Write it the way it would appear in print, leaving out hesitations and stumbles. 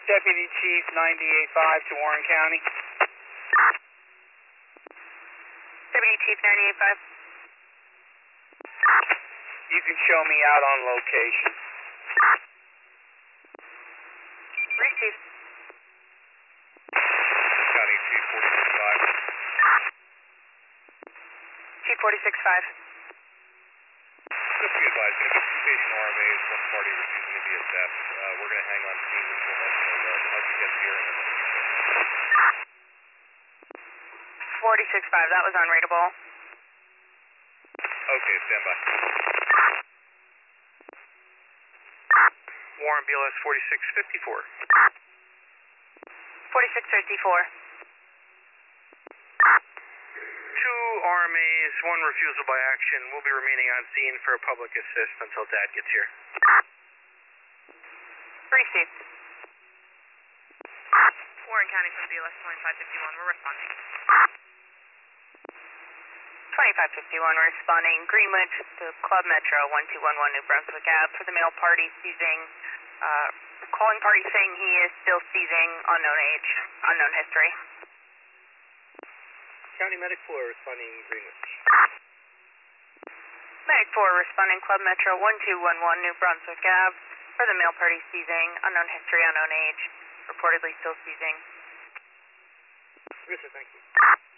Deputy Chief 98.5 to Warren County. Deputy Chief 98.5. You can show me out on location. Receive. County Chief 46.5. Chief 46.5. Just be advised, going to be communication RMAs, one party refusing to be assessed. We're going to hang on scene until as he gets here. 46.5, that was unreadable. Okay, stand by. Warren BLS 4654. 4654. Two RMAs, one refusal by action. We'll be remaining on scene for public assist until Dad gets here. Receive. Warren County from BLS 2551, we're responding. 2551, we're responding. Greenwood to Club Metro 1211 New Brunswick Ave for the male party seizing. Calling party saying he is still seizing, unknown age, unknown history. County Medic 4 responding Greenwich. Medic 4 responding Club Metro 1211 New Brunswick Ave for the male party seizing, unknown history, unknown age, reportedly still seizing. Yes, sir, thank you.